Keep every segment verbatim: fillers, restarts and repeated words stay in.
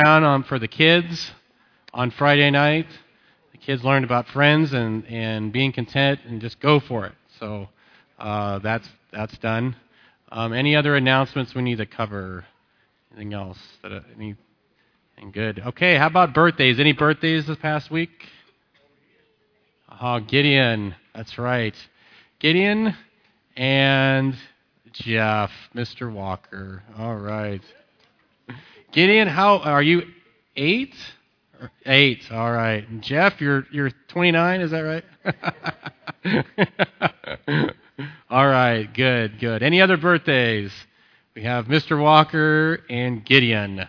around um, for the kids on Friday night. The kids learned about friends and, and being content and just go for it. So uh, that's that's done. Um, any other announcements we need to cover? Anything else? That uh, anything good? Okay. How about birthdays? Any birthdays this past week? Oh, Gideon. That's right. Gideon and Jeff, Mister Walker. All right. Gideon, how are you? Eight? Eight. All right. And Jeff, you're you're twenty-nine. Is that right? All right. Good. Good. Any other birthdays? We have Mister Walker and Gideon.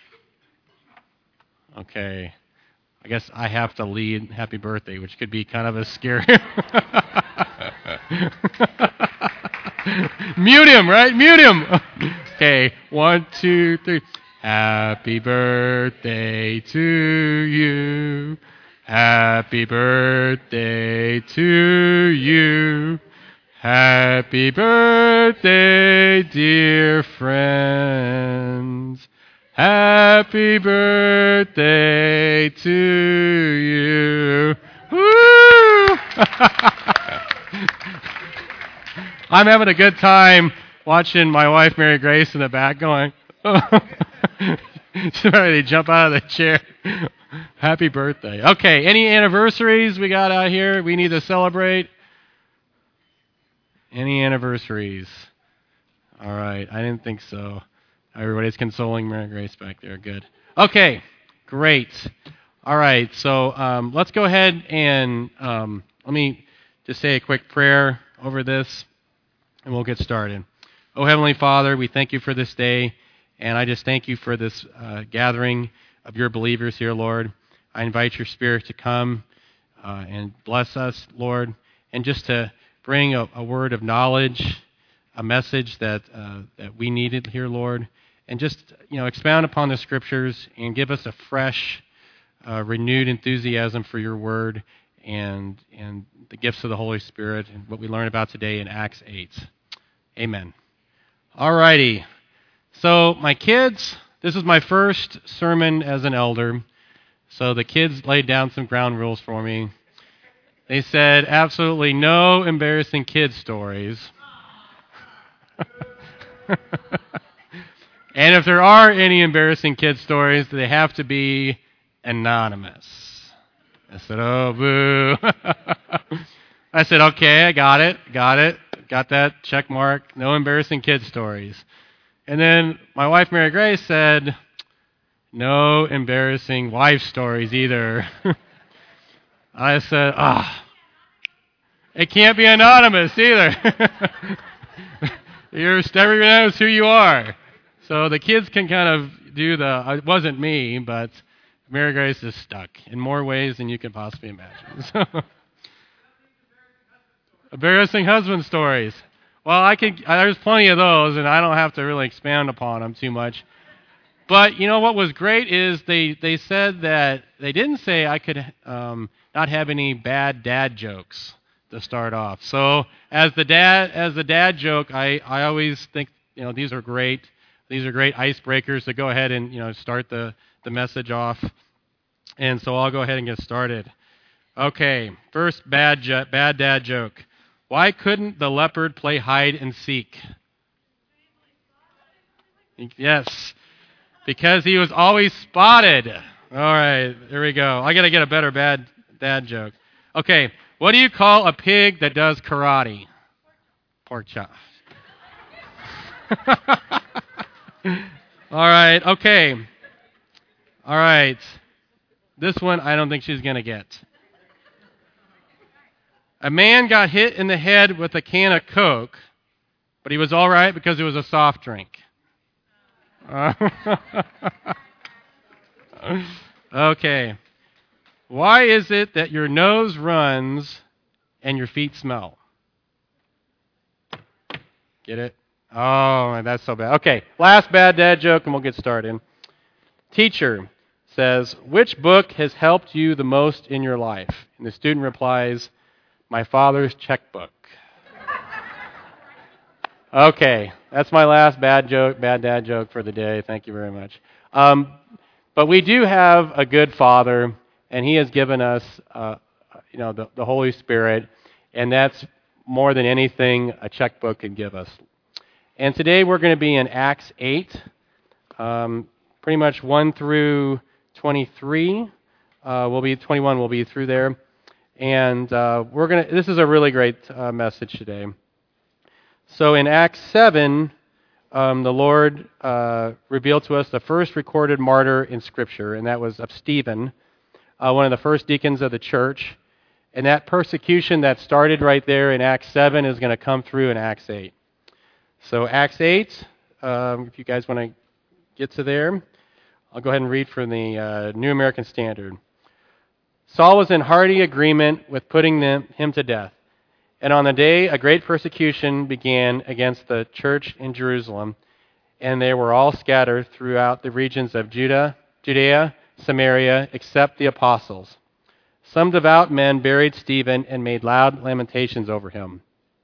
Okay. I guess I have to lead happy birthday, which could be kind of a scary. Mute him, right? Mute him. Okay, one, two, three. Happy birthday to you. Happy birthday to you. Happy birthday, dear friends. Happy birthday to you. Woo! I'm having a good time watching my wife, Mary Grace, in the back going, she's ready to jump out of the chair. Happy birthday. Okay, any anniversaries we got out here we need to celebrate? Any anniversaries? All right, I didn't think so. Everybody's consoling Mary Grace back there. Good. Okay, great. All right, so um, let's go ahead and um, let me just say a quick prayer over this, and we'll get started. Oh, Heavenly Father, we thank you for this day, and I just thank you for this uh, gathering of your believers here, Lord. I invite your Spirit to come uh, and bless us, Lord, and just to bring a, a word of knowledge, a message that uh, that we needed here, Lord, and just you know expound upon the Scriptures and give us a fresh, uh, renewed enthusiasm for your word and and the gifts of the Holy Spirit and what we learn about today in Acts eight. Amen. All righty. So my kids, this is my first sermon as an elder. So the kids laid down some ground rules for me. They said absolutely no embarrassing kid stories. And if there are any embarrassing kid stories, they have to be anonymous. I said, oh, boo. I said, okay, I got it, got it, got that check mark. No embarrassing kid stories. And then my wife, Mary Grace, said, no embarrassing wife stories either. I said, ah, oh, it can't be anonymous either. You're, everyone knows who you are. So the kids can kind of do the, it wasn't me, but Mary Grace is stuck in more ways than you can possibly imagine. So, embarrassing husband stories. Well, I could, there's plenty of those, and I don't have to really expound upon them too much. But, you know, what was great is they, they said that they didn't say I could um, not have any bad dad jokes to start off. So as the dad as the dad joke, I, I always think, you know, these are great. These are great icebreakers to go ahead and, you know, start the, the message off. And so I'll go ahead and get started. Okay, first bad jo- bad dad joke. Why couldn't the leopard play hide and seek? Yes, because he was always spotted. All right, here we go. I got to get a better bad dad joke. Okay, what do you call a pig that does karate? Pork chop. All right, okay. All right. This one I don't think she's going to get. A man got hit in the head with a can of Coke, but he was all right because it was a soft drink. Uh, okay. Why is it that your nose runs and your feet smell? Get it? Oh, that's so bad. Okay, last bad dad joke and we'll get started. Teacher says, which book has helped you the most in your life? And the student replies, my father's checkbook. Okay, that's my last bad joke, bad dad joke for the day. Thank you very much. Um, But we do have a good Father, and He has given us, uh, you know, the, the Holy Spirit, and that's more than anything a checkbook can give us. And today we're going to be in Acts eight, um, pretty much one through twenty-three. Uh, we'll be twenty-one. We'll be through there, and uh, we're going to. This is a really great uh, message today. So in Acts seven, um, the Lord uh, revealed to us the first recorded martyr in Scripture, and that was of Stephen, uh, one of the first deacons of the church. And that persecution that started right there in Acts seven is going to come through in Acts eight. So Acts eight, um, if you guys want to get to there, I'll go ahead and read from the uh, New American Standard. Saul was in hearty agreement with putting them, him to death. And on the day a great persecution began against the church in Jerusalem, and they were all scattered throughout the regions of Judah, Judea, Samaria, except the apostles. Some devout men buried Stephen and made loud lamentations over him.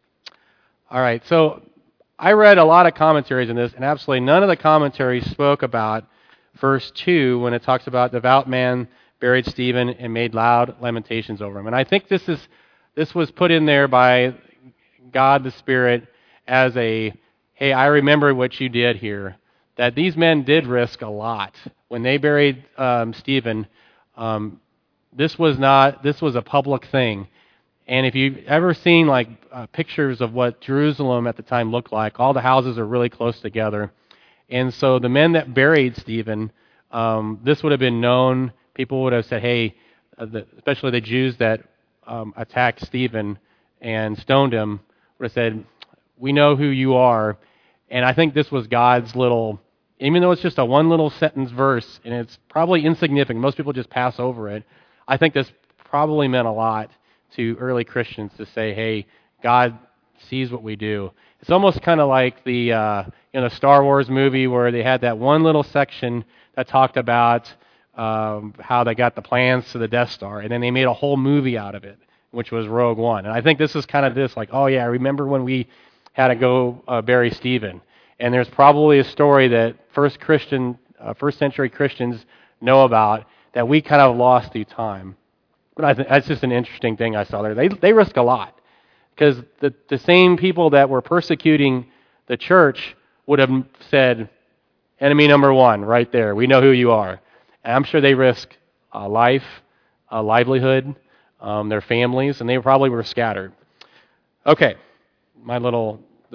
All right, so I read a lot of commentaries on this, and absolutely none of the commentaries spoke about verse two when it talks about devout man buried Stephen and made loud lamentations over him. And I think this is this was put in there by God the Spirit as a, hey, I remember what you did here. That these men did risk a lot. When they buried um, Stephen, um, this was not, this was a public thing. And if you've ever seen like uh, pictures of what Jerusalem at the time looked like, all the houses are really close together. And so the men that buried Stephen, um, this would have been known. People would have said, hey, uh, the, especially the Jews that um, attacked Stephen and stoned him, would have said, we know who you are. And I think this was God's little, even though it's just a one little sentence verse, and it's probably insignificant, most people just pass over it, I think this probably meant a lot to early Christians to say, hey, God sees what we do. It's almost kind of like the uh, you know, the Star Wars movie where they had that one little section that talked about um, how they got the plans to the Death Star, and then they made a whole movie out of it, which was Rogue One. And I think this is kind of this, like, oh yeah, remember when we had to go uh, bury Stephen? And there's probably a story that first Christian, uh, first century Christians know about that we kind of lost through time. But I think that's just an interesting thing I saw there. They they risk a lot because the the same people that were persecuting the church would have said, enemy number one, right there. We know who you are. And I'm sure they risk uh, life, uh, livelihood, um, their families, and they probably were scattered. Okay, my little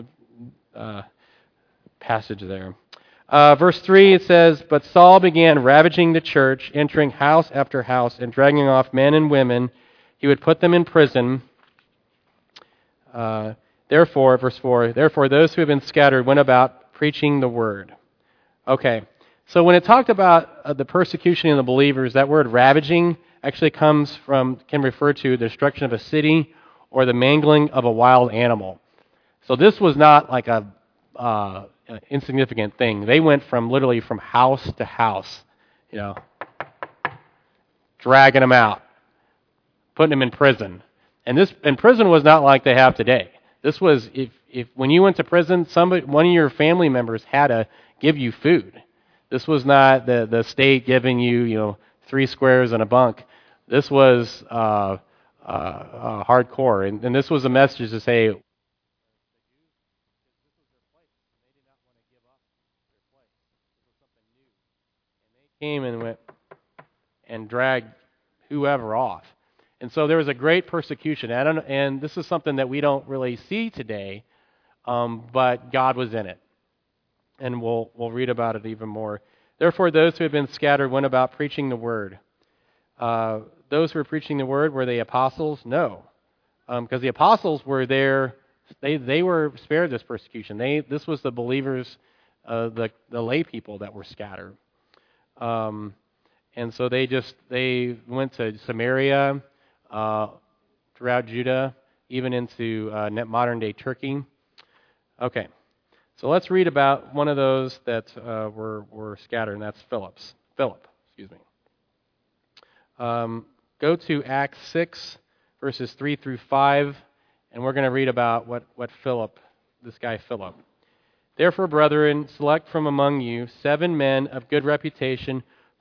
uh, passage there. Uh, verse three, it says, but Saul began ravaging the church, entering house after house, and dragging off men and women. He would put them in prison. Uh, therefore, verse four, therefore those who have been scattered went about preaching the word. Okay, so when it talked about uh, the persecution of the believers, that word ravaging actually comes from, can refer to the destruction of a city or the mangling of a wild animal. So this was not like a uh, insignificant thing. They went from literally from house to house, you know, dragging them out, putting them in prison. And this, and prison was not like they have today. This was, if, if when you went to prison, somebody, one of your family members had to give you food. This was not the, the state giving you, you know, three squares and a bunk. This was uh, uh, uh, hardcore. And, and this was a message to say, came and went and dragged whoever off. And so there was a great persecution. I don't, and this is something that we don't really see today, um, but God was in it. And we'll we'll read about it even more. Therefore, those who had been scattered went about preaching the word. Uh, those who were preaching the word, were they apostles? No. Because um, the apostles were there, they they were spared this persecution. They This was the believers, uh, the, the lay people that were scattered. Um, and so they just, they went to Samaria, uh, throughout Judah, even into uh, modern day Turkey. Okay, so let's read about one of those that uh, were, were scattered, and that's Philip's. Philip, excuse me. Um, go to Acts six, verses three through five, and we're going to read about what, what Philip, this guy Philip. Therefore, brethren, select from among you seven men of good reputation,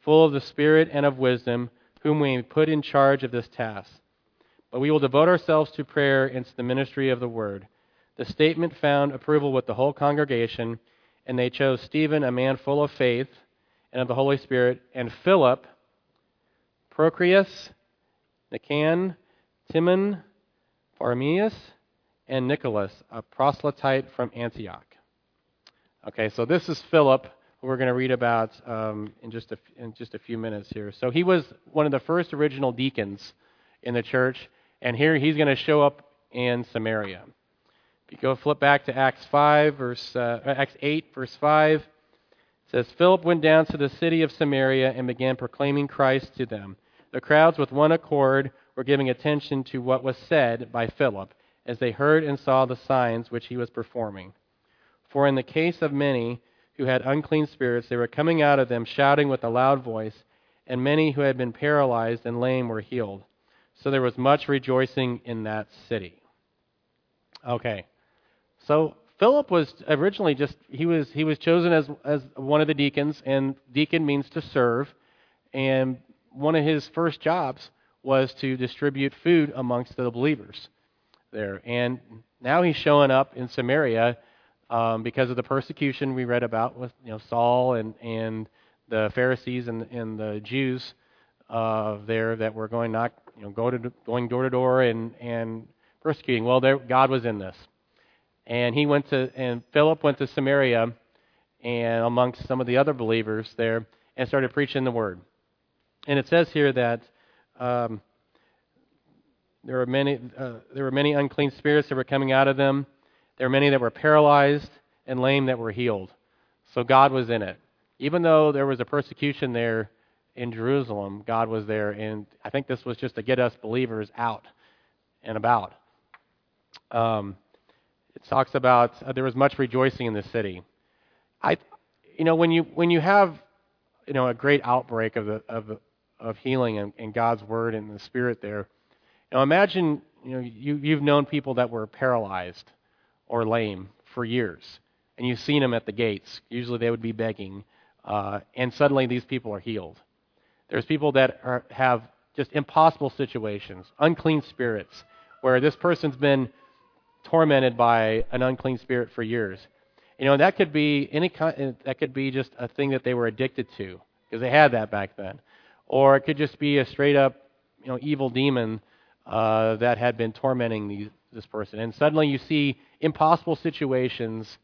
full of the Spirit and of wisdom, whom we put in charge of this task. But we will devote ourselves to prayer and to the ministry of the word." The statement found approval with the whole congregation, and they chose Stephen, a man full of faith and of the Holy Spirit, and Philip, Prochorus, Nican, Timon, Pharmeus, and Nicholas, a proselyte from Antioch. Okay, so this is Philip, who we're going to read about um, in just a, in just a few minutes here. So he was one of the first original deacons in the church, and here he's going to show up in Samaria. If you go flip back to Acts five, verse uh, Acts eight, verse five, it says, "Philip went down to the city of Samaria and began proclaiming Christ to them. The crowds with one accord were giving attention to what was said by Philip, as they heard and saw the signs which he was performing. For in the case of many who had unclean spirits, they were coming out of them shouting with a loud voice, and many who had been paralyzed and lame were healed. So there was much rejoicing in that city." Okay, so Philip was originally just, he was he was chosen as, as one of the deacons, and deacon means to serve, and one of his first jobs was to distribute food amongst the believers there. And now he's showing up in Samaria um, because of the persecution we read about with you know Saul and, and the Pharisees and, and the Jews uh, there that were going not you know go to going door to door and and persecuting. Well, there, God was in this, and he went to and Philip went to Samaria and amongst some of the other believers there and started preaching the word. And it says here that um, there were many uh, there were many unclean spirits that were coming out of them. There were many that were paralyzed and lame that were healed. So God was in it. Even though there was a persecution there in Jerusalem, God was there. And I think this was just to get us believers out and about. Um, it talks about uh, there was much rejoicing in the city. I, you know, when you when you have, you know, a great outbreak of the of the, of healing and, and God's word and the Spirit there. Now imagine, you know, you you've known people that were paralyzed or lame for years, and you've seen them at the gates. Usually they would be begging, uh, and suddenly these people are healed. There's people that are, have just impossible situations, unclean spirits, where this person's been tormented by an unclean spirit for years. You know, that could be any kind. That could be just a thing that they were addicted to because they had that back then, or it could just be a straight up, you know, evil demon uh, that had been tormenting these, this person. And suddenly you see impossible situations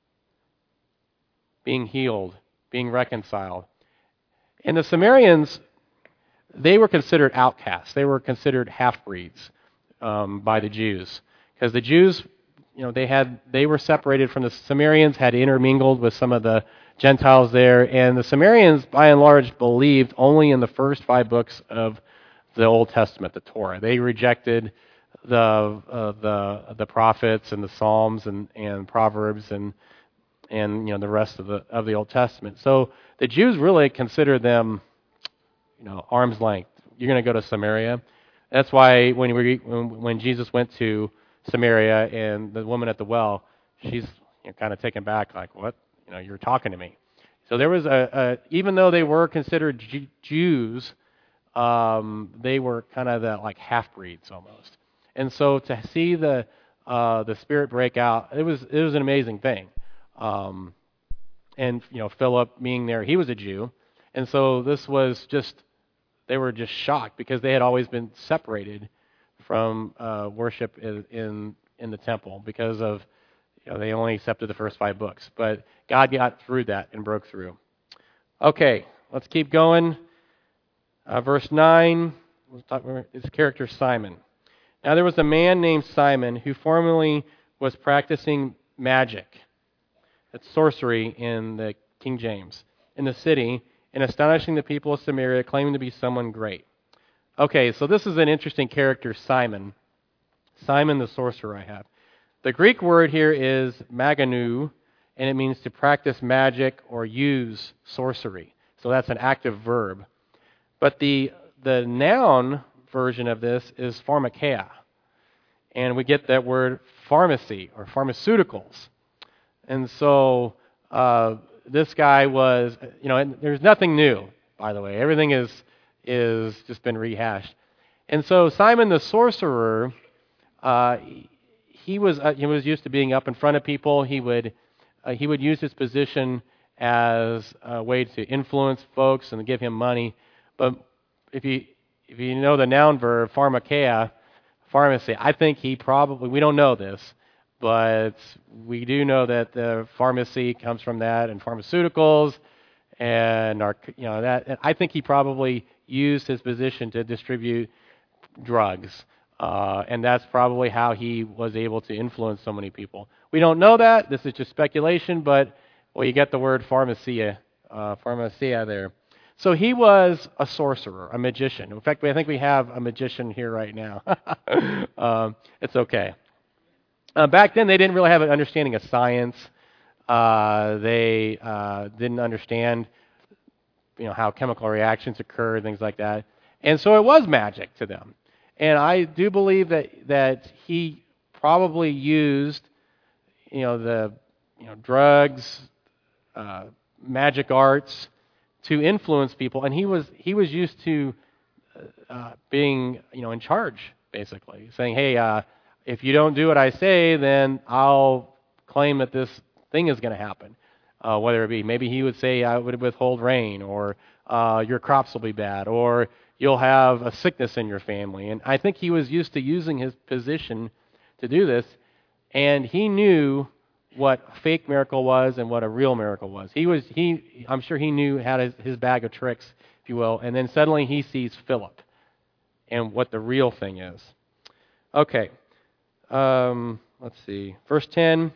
being healed, being reconciled. And the Samaritans, they were considered outcasts. They were considered half-breeds um, by the Jews. Because the Jews, you know, they had they were separated from the Samaritans, had intermingled with some of the Gentiles there, and the Samaritans, by and large, believed only in the first five books of the Old Testament, the Torah. They rejected the uh, the the prophets and the Psalms and, and Proverbs and and you know the rest of the of the Old Testament. So the Jews really considered them, you know, arm's length. You're going to go to Samaria. That's why when we when, when Jesus went to Samaria and the woman at the well, she's you know, kind of taken back, like, what? You know, you're talking to me. So there was a, a even though they were considered G- Jews, um, they were kind of the like half-breeds almost. And so to see the uh, the Spirit break out, it was it was an amazing thing. Um, and you know, Philip being there, he was a Jew, and so this was just they were just shocked because they had always been separated from uh, worship in, in in the temple because of you know they only accepted the first five books. But God got through that and broke through. Okay, let's keep going. Uh, verse nine, we'll talk about his character Simon. Now there was a man named Simon who formerly was practicing magic, that's sorcery in the King James, in the city, and astonishing the people of Samaria, claiming to be someone great. Okay, so this is an interesting character, Simon. Simon the sorcerer I have. The Greek word here is maganou, and it means to practice magic or use sorcery. So that's an active verb. But the the noun version of this is pharmakeia. And we get that word pharmacy or pharmaceuticals. And so uh, this guy was, you know, and there's nothing new. by the way. Everything is is just been rehashed. And so Simon the sorcerer, uh, he was uh, he was used to being up in front of people. He would uh, he would use his position as a way to influence folks and give him money. But if you if you know the noun verb pharmakeia, pharmacy, I think he probably, we don't know this, but we do know that the pharmacy comes from that, and pharmaceuticals, and our, you know that. And I think he probably used his position to distribute drugs, uh, and that's probably how he was able to influence so many people. We don't know that. This is just speculation, but well, you get the word pharmacia, uh, pharmacia there. So he was a sorcerer, a magician. In fact, I think we have a magician here right now. um, it's okay. Uh, back then, they didn't really have an understanding of science. Uh, they uh, didn't understand, you know, how chemical reactions occur, things like that. And so it was magic to them. And I do believe that that he probably used, you know, the you know drugs, uh, magic arts, to influence people, and he was he was used to uh, being you know in charge, basically saying, "Hey, uh, if you don't do what I say, then I'll claim that this thing is going to happen." Uh, whether it be maybe he would say, "I would withhold rain," or uh, "Your crops will be bad," or "You'll have a sickness in your family." And I think he was used to using his position to do this, and he knew what a fake miracle was and what a real miracle was. He was he I'm sure he knew how to, his bag of tricks, if you will, and then suddenly he sees Philip and what the real thing is. Okay. Um, let's see. Verse ten,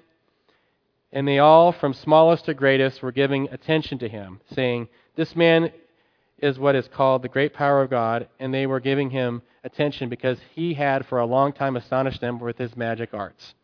and they all, from smallest to greatest, were giving attention to him, saying, "This man is what is called the great power of God," and they were giving him attention because he had for a long time astonished them with his magic arts.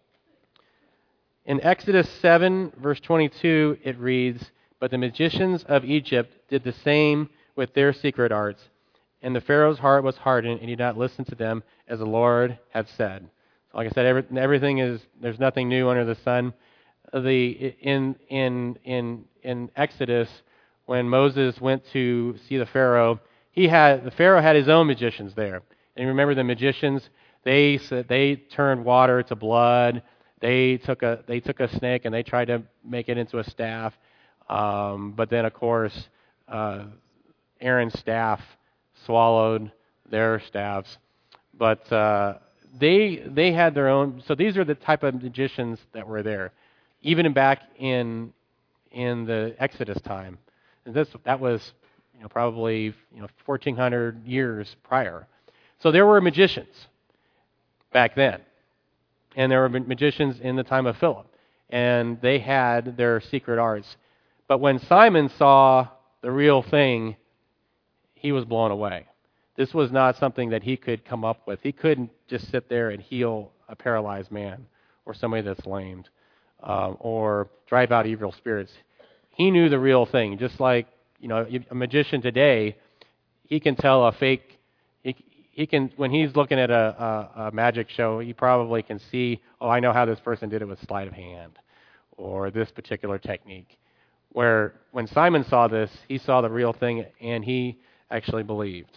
In Exodus seven, verse twenty-two, it reads, "But the magicians of Egypt did the same with their secret arts, and the Pharaoh's heart was hardened, and he did not listen to them as the Lord had said." So like I said, every, everything is, there's nothing new under the sun. The in in in in Exodus, when Moses went to see the Pharaoh, he had the Pharaoh had his own magicians there. And remember, the magicians, they said they turned water to blood. They took a they took a snake and they tried to make it into a staff, um, but then of course uh, Aaron's staff swallowed their staffs. But uh, they they had their own. So these are the type of magicians that were there, even back in in the Exodus time. And this that was you know probably you know fourteen hundred years prior. So there were magicians back then. And there were magicians in the time of Philip, and they had their secret arts. But when Simon saw the real thing, he was blown away. This was not something that he could come up with. He couldn't just sit there and heal a paralyzed man or somebody that's lamed um, or drive out evil spirits. He knew the real thing. Just like you know, a magician today, he can tell a fake. He, He can, when he's looking at a, a, a magic show, he probably can see, oh, I know how this person did it with sleight of hand, or this particular technique. Where when Simon saw this, he saw the real thing, and he actually believed.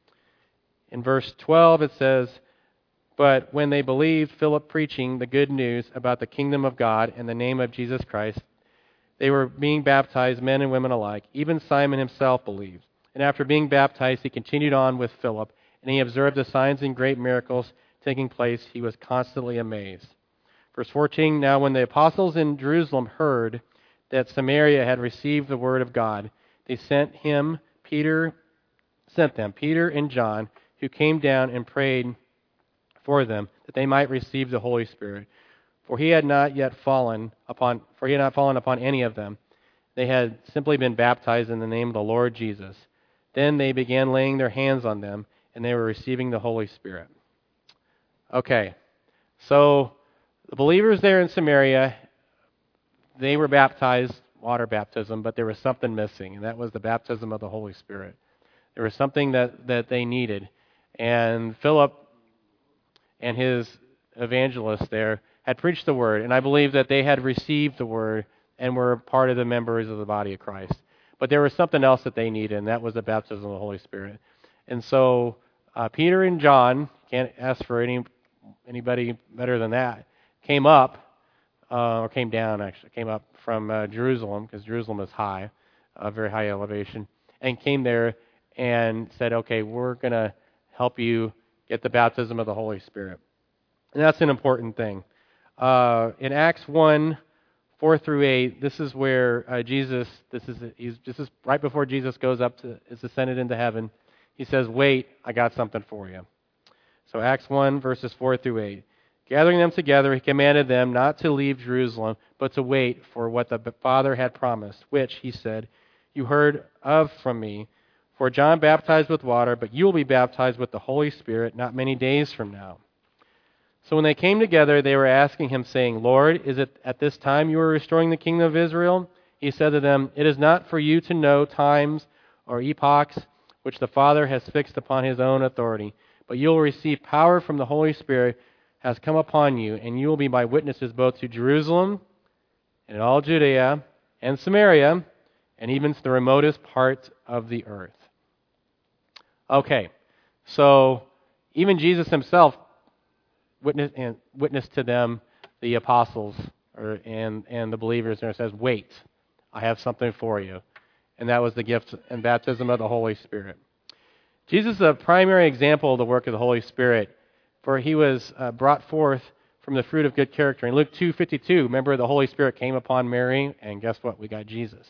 In verse twelve, it says, "But when they believed Philip preaching the good news about the kingdom of God in the name of Jesus Christ, they were being baptized, men and women alike. Even Simon himself believed. And after being baptized, he continued on with Philip, and he observed the signs and great miracles taking place. He was constantly amazed." Verse fourteen, "Now when the apostles in Jerusalem heard that Samaria had received the word of God, they sent him, Peter, sent them, Peter and John, who came down and prayed for them that they might receive the Holy Spirit. For he had not yet fallen upon, for he had not fallen upon any of them. They had simply been baptized in the name of the Lord Jesus. Then they began laying their hands on them, and they were receiving the Holy Spirit." Okay, so the believers there in Samaria, they were baptized, water baptism, but there was something missing, and that was the baptism of the Holy Spirit. There was something that, that they needed. And Philip and his evangelists there had preached the word, and I believe that they had received the word and were part of the members of the body of Christ. But there was something else that they needed, and that was the baptism of the Holy Spirit. And so uh, Peter and John, can't ask for any anybody better than that, came up, uh, or came down actually, came up from uh, Jerusalem, because Jerusalem is high, a very high elevation, and came there and said, okay, we're going to help you get the baptism of the Holy Spirit. And that's an important thing. Uh, in Acts one, four through eight, this is where uh, Jesus, this is he's, this is right before Jesus goes up to, is ascended into heaven. He says, wait, I got something for you. So Acts one, verses four through eight. Gathering them together, he commanded them not to leave Jerusalem, but to wait for what the Father had promised, which, he said, you heard of from me. For John baptized with water, but you will be baptized with the Holy Spirit not many days from now. So when they came together, they were asking him, saying, Lord, is it at this time you are restoring the kingdom of Israel? He said to them, it is not for you to know times or epochs which the Father has fixed upon his own authority, but you will receive power from the Holy Spirit has come upon you, and you will be my witnesses both to Jerusalem and in all Judea and Samaria, and even to the remotest part of the earth. Okay, so even Jesus himself witnessed, and witnessed to them, the apostles or, and, and the believers, and it says, wait, I have something for you. And that was the gift and baptism of the Holy Spirit. Jesus is a primary example of the work of the Holy Spirit, for he was uh, brought forth from the fruit of good character. In Luke two fifty-two, remember the Holy Spirit came upon Mary, and guess what? We got Jesus.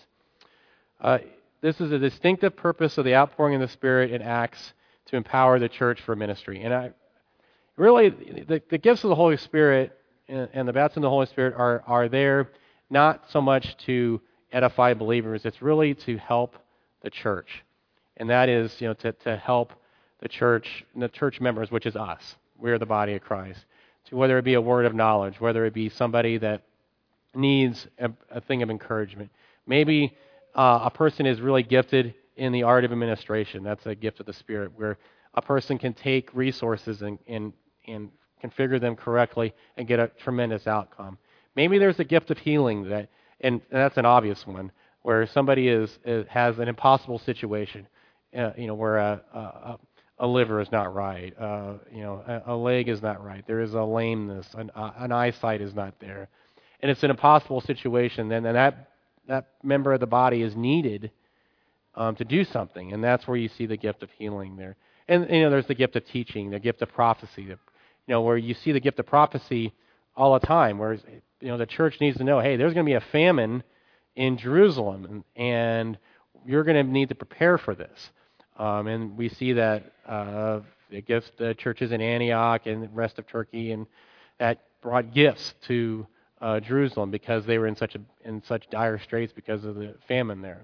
Uh, this is a distinctive purpose of the outpouring of the Spirit in Acts to empower the church for ministry. And I really, the, the gifts of the Holy Spirit and, and the baptism of the Holy Spirit are, are there not so much to edify believers, it's really to help the church. And that is, you know, to, to help the church, the church members, which is us. We're the body of Christ. To whether it be a word of knowledge, whether it be somebody that needs a, a thing of encouragement. Maybe uh, a person is really gifted in the art of administration. That's a gift of the Spirit, where a person can take resources and, and, and configure them correctly and get a tremendous outcome. Maybe there's a gift of healing, that, and that's an obvious one, where somebody is, is has an impossible situation, uh, you know, where a, a, a liver is not right, uh, you know, a, a leg is not right, there is a lameness, an, uh, an eyesight is not there, and it's an impossible situation. Then and that that member of the body is needed um, to do something, and that's where you see the gift of healing there. And you know, there's the gift of teaching, the gift of prophecy, the, you know, where you see the gift of prophecy all the time, where you know the church needs to know, hey, there's going to be a famine in Jerusalem, and, and you're going to need to prepare for this. Um, and we see that uh, it gives the churches in Antioch and the rest of Turkey, and that brought gifts to uh, Jerusalem because they were in such a, in such dire straits because of the famine there.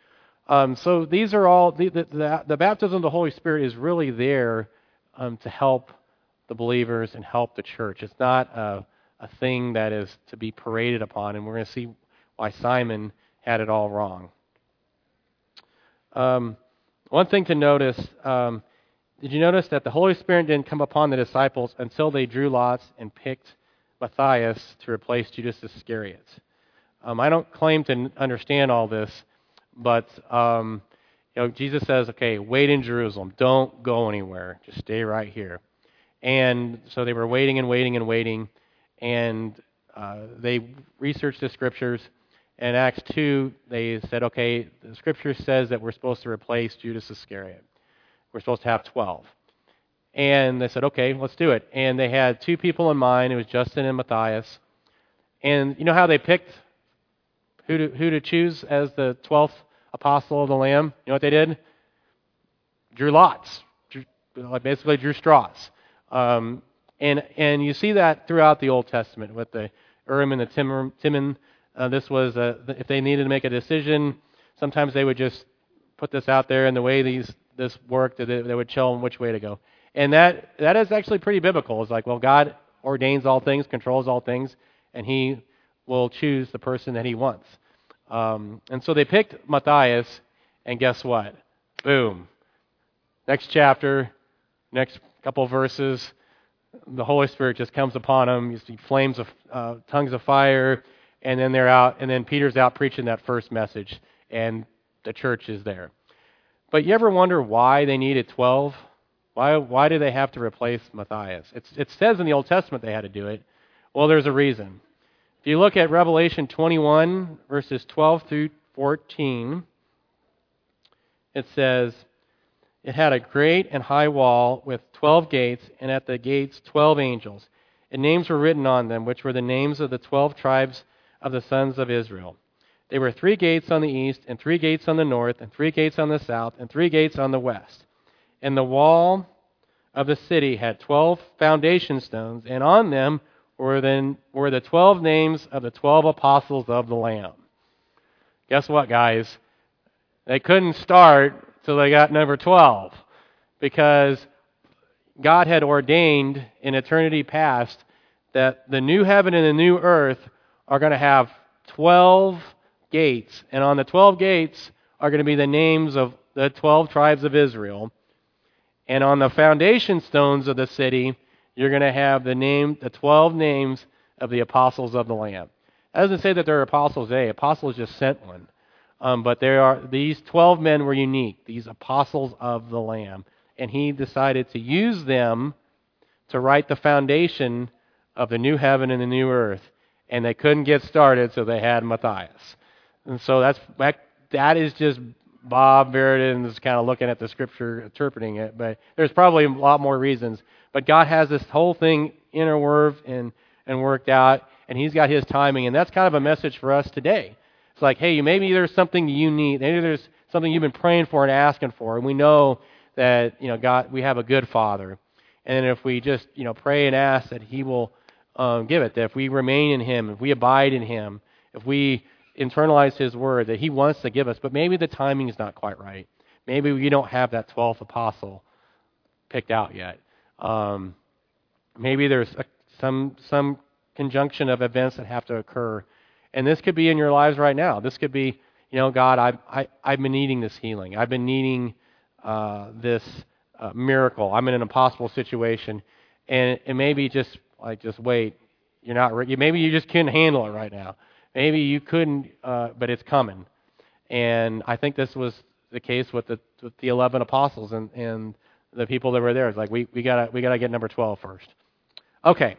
Um, so these are all the, the, the, the baptism of the Holy Spirit is really there um, to help the believers and help the church. It's not a, a thing that is to be paraded upon, and we're going to see why Simon had it all wrong. Um, one thing to notice, um, did you notice that the Holy Spirit didn't come upon the disciples until they drew lots and picked Matthias to replace Judas Iscariot? Um, I don't claim to understand all this, but um, you know, Jesus says, okay, wait in Jerusalem. Don't go anywhere. Just stay right here. And so they were waiting and waiting and waiting, and uh, they researched the Scriptures. In Acts two, they said, okay, the Scripture says that we're supposed to replace Judas Iscariot. We're supposed to have twelve. And they said, okay, let's do it. And they had two people in mind. It was Justin and Matthias. And you know how they picked who to, who to choose as the twelfth apostle of the Lamb? You know what they did? Drew lots. Drew, basically drew straws. Um, and and you see that throughout the Old Testament with the Urim and the Timim. Timim. Uh, this was, a, if they needed to make a decision, sometimes they would just put this out there, and the way these this worked, they, they would tell them which way to go. And that that is actually pretty biblical. It's like, well, God ordains all things, controls all things, and He will choose the person that He wants. Um, and so they picked Matthias, and guess what? Boom. Next chapter, next couple verses, the Holy Spirit just comes upon them. You see flames of uh, tongues of fire. And then they're out, and then Peter's out preaching that first message, and the church is there. But you ever wonder why they needed twelve? Why why do they have to replace Matthias? It's, it says in the Old Testament they had to do it. Well, there's a reason. If you look at Revelation twenty-one, verses twelve through fourteen, it says, it had a great and high wall with twelve gates, and at the gates twelve angels. And names were written on them, which were the names of the twelve tribes of the sons of Israel. There were three gates on the east, and three gates on the north, and three gates on the south, and three gates on the west. And the wall of the city had twelve foundation stones, and on them were, then, were the twelve names of the twelve apostles of the Lamb. Guess what, guys? They couldn't start till they got number twelve, because God had ordained in eternity past that the new heaven and the new earth are going to have twelve gates, and on the twelve gates are going to be the names of the twelve tribes of Israel. And on the foundation stones of the city, you're going to have the name, the twelve names of the apostles of the Lamb. That doesn't say that they're apostles today. Apostles just sent one. Um, but there are these twelve men were unique, these apostles of the Lamb. And he decided to use them to write the foundation of the new heaven and the new earth. And they couldn't get started, so they had Matthias. And so that's that, that is just Bob Veridan is kind of looking at the scripture, interpreting it. But there's probably a lot more reasons. But God has this whole thing interwoven and, and worked out, and he's got his timing. And that's kind of a message for us today. It's like, hey, maybe there's something you need. Maybe there's something you've been praying for and asking for. And we know that, you know, God, we have a good Father. And if we just, you know, pray and ask that he will um, give it, that if we remain in him, if we abide in him, if we internalize his word, that he wants to give us. But maybe the timing is not quite right. Maybe we don't have that twelfth apostle picked out yet. Um, maybe there's a, some some conjunction of events that have to occur. And this could be in your lives right now. This could be, you know, God, I, I, I've been needing this healing. I've been needing uh, this uh, miracle. I'm in an impossible situation. And, and maybe just, like, just wait. You're not, re- maybe you just couldn't handle it right now. Maybe you couldn't, uh, but it's coming. And I think this was the case with the with the eleven apostles and, and the people that were there. It's like, we, we gotta we gotta get number twelve first. Okay,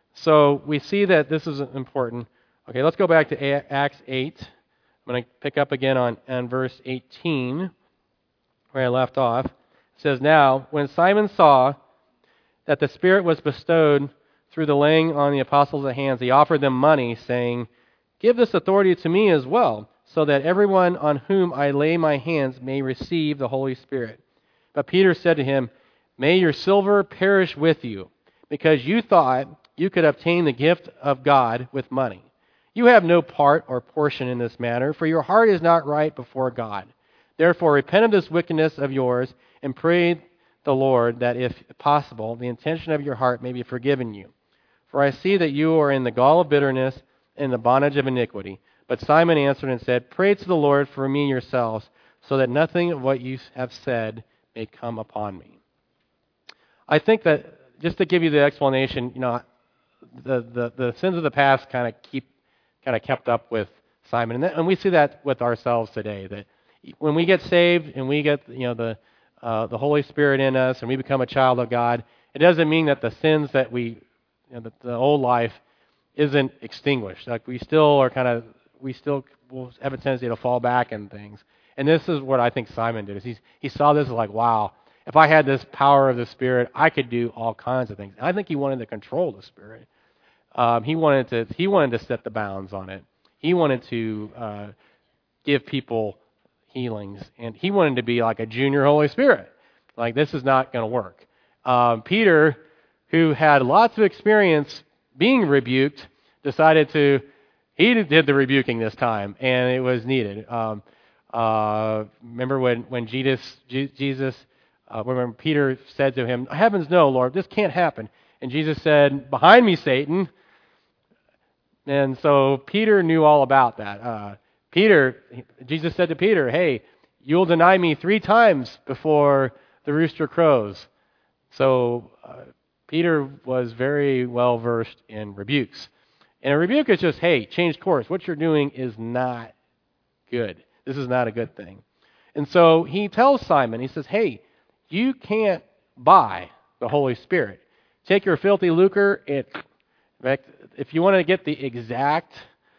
so we see that this is important. Okay, let's go back to Acts eight. I'm going to pick up again on, on verse eighteen, where I left off. It says, now, when Simon saw that the Spirit was bestowed through the laying on the apostles' hands, he offered them money, saying, give this authority to me as well, so that everyone on whom I lay my hands may receive the Holy Spirit. But Peter said to him, may your silver perish with you, because you thought you could obtain the gift of God with money. You have no part or portion in this matter, for your heart is not right before God. Therefore, repent of this wickedness of yours, and pray the Lord that, if possible, the intention of your heart may be forgiven you. For I see that you are in the gall of bitterness and the bondage of iniquity. But Simon answered and said, pray to the Lord for me yourselves, so that nothing of what you have said may come upon me. I think that, just to give you the explanation, you know, the, the, the sins of the past kind of keep kind of kept up with Simon. And, that, and we see that with ourselves today, that when we get saved and we get, you know, the uh, the Holy Spirit in us and we become a child of God, it doesn't mean that the sins that we, you know, the, the old life isn't extinguished. Like, we still are kind of, we still will have a tendency to fall back in things. And this is what I think Simon did. Is he, he saw this as like, wow, if I had this power of the Spirit, I could do all kinds of things. And I think he wanted to control the Spirit. Um, he wanted to he wanted to set the bounds on it. He wanted to uh, give people healings, and he wanted to be like a junior Holy Spirit. Like, this is not going to work. Um, Peter, who had lots of experience being rebuked, decided to he did the rebuking this time, and it was needed. Um, uh, remember when when Jesus Jesus uh, when Peter said to him, "Heavens no, Lord, this can't happen," and Jesus said, "Behind me, Satan." And so Peter knew all about that. Uh, Peter, Jesus said to Peter, hey, you'll deny me three times before the rooster crows. So uh, Peter was very well versed in rebukes. And a rebuke is just, hey, change course. What you're doing is not good. This is not a good thing. And so he tells Simon, he says, hey, you can't buy the Holy Spirit. Take your filthy lucre. It, in fact, if you want to get the exact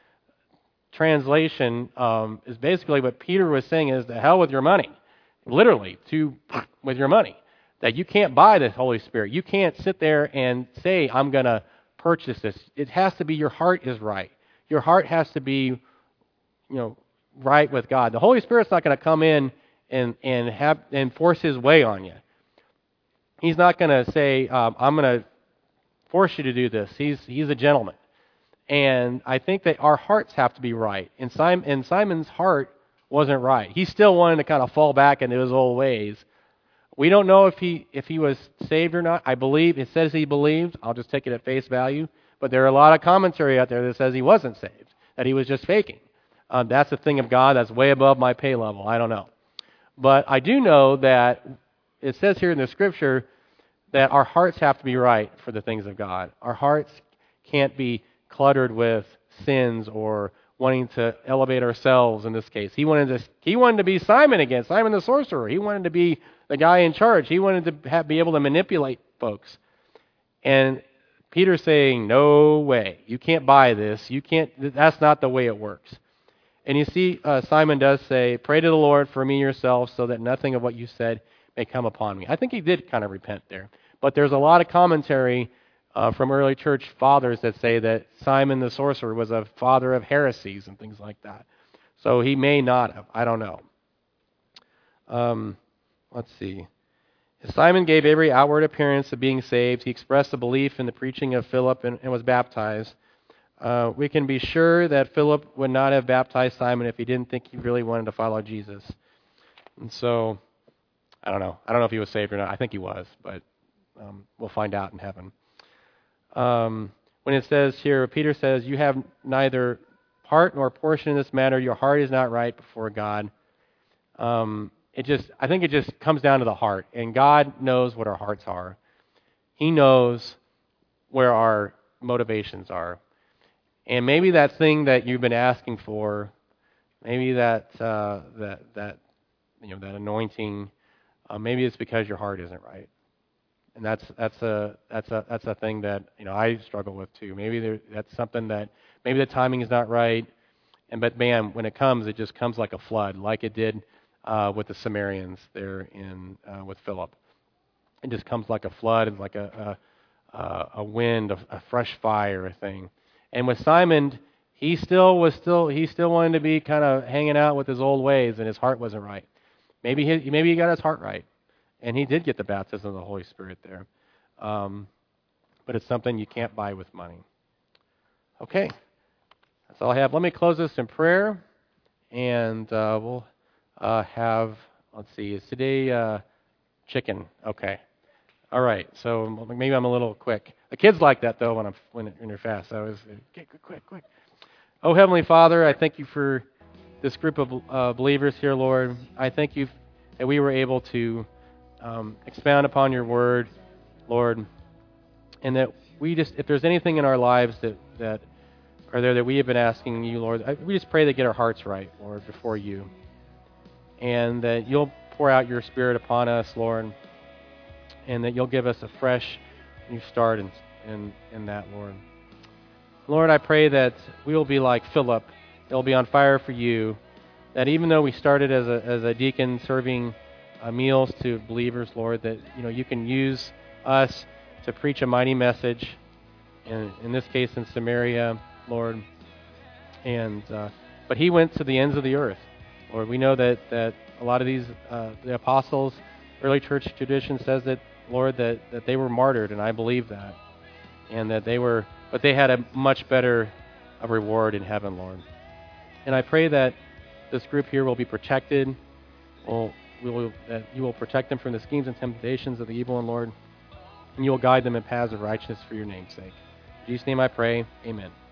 translation, um, is basically what Peter was saying is the hell with your money. Literally, to with your money. That you can't buy the Holy Spirit. You can't sit there and say, I'm going to purchase this. It has to be your heart is right. Your heart has to be, you know, right with God. The Holy Spirit's not going to come in and and have and force His way on you. He's not going to say, um, I'm going to force you to do this. He's He's a gentleman. And I think that our hearts have to be right. And, Simon, and Simon's heart wasn't right. He still wanted to kind of fall back into his old ways. We don't know if he if he was saved or not. I believe, it says he believed. I'll just take it at face value. But there are a lot of commentary out there that says he wasn't saved, that he was just faking. Um, that's a thing of God that's way above my pay level. I don't know. But I do know that it says here in the Scripture that our hearts have to be right for the things of God. Our hearts can't be cluttered with sins or wanting to elevate ourselves in this case. He wanted to he wanted to be Simon again, Simon the sorcerer. He wanted to be the guy in charge. He wanted to have, be able to manipulate folks. And Peter's saying, no way. You can't buy this. You can't. That's not the way it works. And you see, uh, Simon does say, pray to the Lord for me yourself so that nothing of what you said may come upon me. I think he did kind of repent there. But there's a lot of commentary uh, from early church fathers that say that Simon the sorcerer was a father of heresies and things like that. So he may not have. I don't know. Um, let's see. Simon gave every outward appearance of being saved. He expressed a belief in the preaching of Philip and, and was baptized. Uh, we can be sure that Philip would not have baptized Simon if he didn't think he really wanted to follow Jesus. And so, I don't know. I don't know if he was saved or not. I think he was, but um, we'll find out in heaven. Um, when it says here, Peter says, you have neither part nor portion in this matter. Your heart is not right before God. Um, it just, I think it just comes down to the heart. And God knows what our hearts are. He knows where our motivations are. And maybe that thing that you've been asking for, maybe that uh, that that you know that anointing, uh, maybe it's because your heart isn't right, and that's that's a that's a that's a thing that you know I struggle with too. Maybe there, that's something that maybe the timing is not right, and but man, when it comes, it just comes like a flood, like it did uh, with the Samaritans there in uh, with Philip. It just comes like a flood, and like a a, a wind, a, a fresh fire, a thing. And with Simon, he still was still he still wanted to be kind of hanging out with his old ways, and his heart wasn't right. Maybe he maybe he got his heart right, and he did get the baptism of the Holy Spirit there. Um, but it's something you can't buy with money. Okay, that's all I have. Let me close this in prayer, and uh, we'll uh, have let's see. Is today uh, chicken? Okay. All right, so maybe I'm a little quick. The kids like that, though, when I'm when, when you're fast. I was, okay, quick, quick, quick. Oh, Heavenly Father, I thank you for this group of uh, believers here, Lord. I thank you that we were able to um, expound upon your word, Lord, and that we just, if there's anything in our lives that, that are there that we have been asking you, Lord, I, we just pray that get our hearts right, Lord, before you, and that you'll pour out your Spirit upon us, Lord, and that you'll give us a fresh new start in, in, in that, Lord. Lord, I pray that we will be like Philip. They'll be on fire for you. That even though we started as a as a deacon serving uh, meals to believers, Lord, that you know you can use us to preach a mighty message. In in this case, in Samaria, Lord. And uh, but he went to the ends of the earth, Lord. We know that that a lot of these uh, the apostles, early church tradition says that, Lord, that, that they were martyred, and I believe that. And that they were, but they had a much better a reward in heaven, Lord. And I pray that this group here will be protected, will, will, that you will protect them from the schemes and temptations of the evil one, Lord, and you will guide them in paths of righteousness for your name's sake. In Jesus' name I pray, amen.